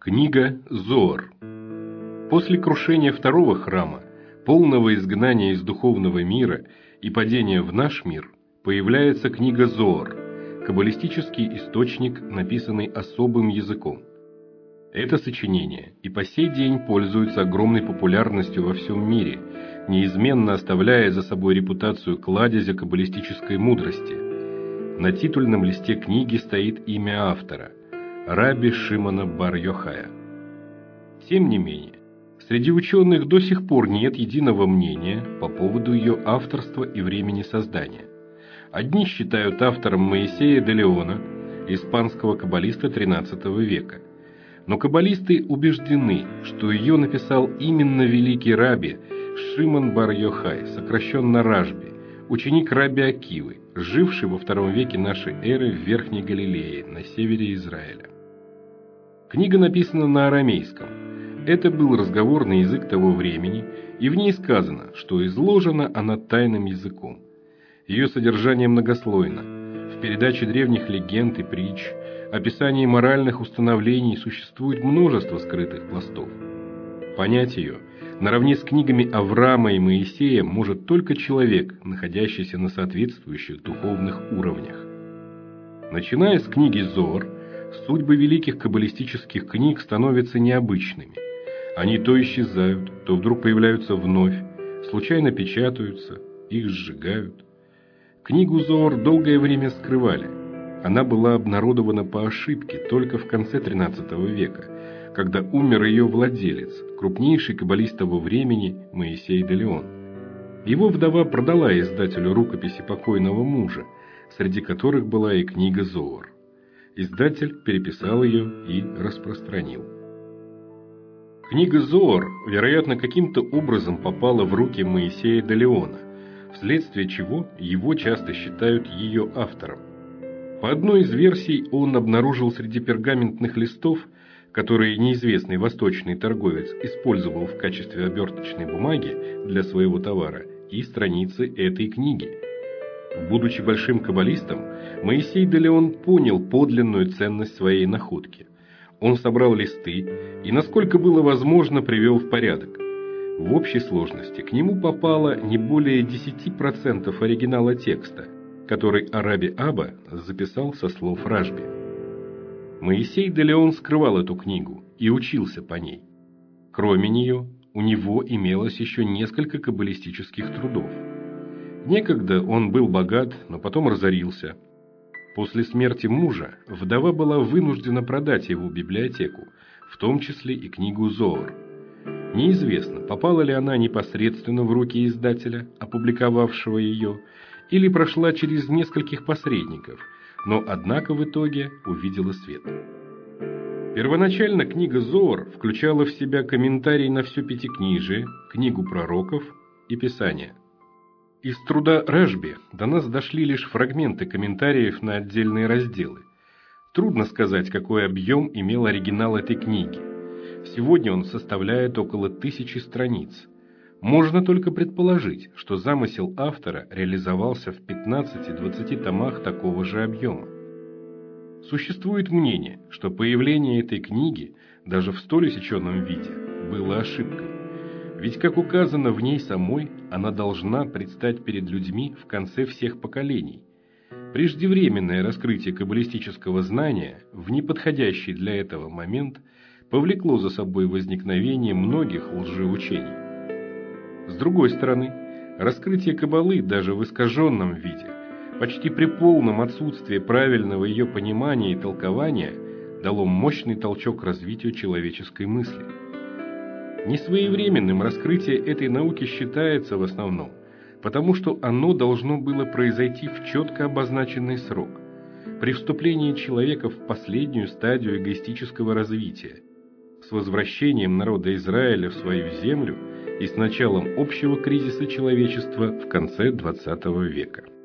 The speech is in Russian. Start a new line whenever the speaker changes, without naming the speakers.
Книга Зоар. После крушения второго храма, полного изгнания из духовного мира и падения в наш мир, появляется книга Зоар, каббалистический источник, написанный особым языком. Это сочинение и по сей день пользуется огромной популярностью во всем мире, неизменно оставляя за собой репутацию кладезя каббалистической мудрости. На титульном листе книги стоит имя автора – Раби Шимона бар Йохая. Тем не менее, среди ученых до сих пор нет единого мнения по поводу ее авторства и времени создания. Одни считают автором Моисея де Леона, испанского каббалиста XIII века. Но каббалисты убеждены, что ее написал именно великий раби Шимон бар Йохай, сокращенно Рашби, ученик раби Акивы, живший во II веке нашей эры в Верхней Галилее, на севере Израиля. Книга написана на арамейском. Это был разговорный язык того времени, и в ней сказано, что изложена она тайным языком. Ее содержание многослойно. В передаче древних легенд и притч, описании моральных установлений существует множество скрытых пластов. Понять ее наравне с книгами Авраама и Моисея может только человек, находящийся на соответствующих духовных уровнях. Начиная с книги Зоар, судьбы великих каббалистических книг становятся необычными. Они то исчезают, то вдруг появляются вновь, случайно печатаются, их сжигают. Книгу Зоар долгое время скрывали. Она была обнародована по ошибке только в конце XIII века, когда умер ее владелец, крупнейший каббалист того времени Моисей де Леон. Его вдова продала издателю рукописи покойного мужа, среди которых была и книга Зоар. Издатель переписал ее и распространил. Книга Зоар, вероятно, каким-то образом попала в руки Моисея де Леона, вследствие чего его часто считают ее автором. По одной из версий он обнаружил среди пергаментных листов, которые неизвестный восточный торговец использовал в качестве оберточной бумаги для своего товара, и страницы этой книги. Будучи большим каббалистом, Моисей де Леон понял подлинную ценность своей находки. Он собрал листы и, насколько было возможно, привел в порядок. В общей сложности к нему попало не более 10% оригинала текста, который Раби Аба записал со слов Рашби. Моисей де Леон скрывал эту книгу и учился по ней. Кроме нее, у него имелось еще несколько каббалистических трудов. Некогда он был богат, но потом разорился. После смерти мужа вдова была вынуждена продать его библиотеку, в том числе и книгу Зоар. Неизвестно, попала ли она непосредственно в руки издателя, опубликовавшего ее, или прошла через нескольких посредников, но однако в итоге увидела свет. Первоначально книга Зоар включала в себя комментарий на все Пятикнижие, книгу пророков и Писания. Из труда Рашби до нас дошли лишь фрагменты комментариев на отдельные разделы. Трудно сказать, какой объем имел оригинал этой книги. Сегодня он составляет около 1000 страниц. Можно только предположить, что замысел автора реализовался в 15-20 томах такого же объема. Существует мнение, что появление этой книги, даже в столь усеченном виде, было ошибкой. Ведь, как указано в ней самой, она должна предстать перед людьми в конце всех поколений. Преждевременное раскрытие каббалистического знания в неподходящий для этого момент повлекло за собой возникновение многих лжеучений. С другой стороны, раскрытие каббалы даже в искаженном виде, почти при полном отсутствии правильного ее понимания и толкования, дало мощный толчок развитию человеческой мысли. Несвоевременным раскрытие этой науки считается в основном, потому что оно должно было произойти в четко обозначенный срок, при вступлении человека в последнюю стадию эгоистического развития, с возвращением народа Израиля в свою землю и с началом общего кризиса человечества в конце XX века.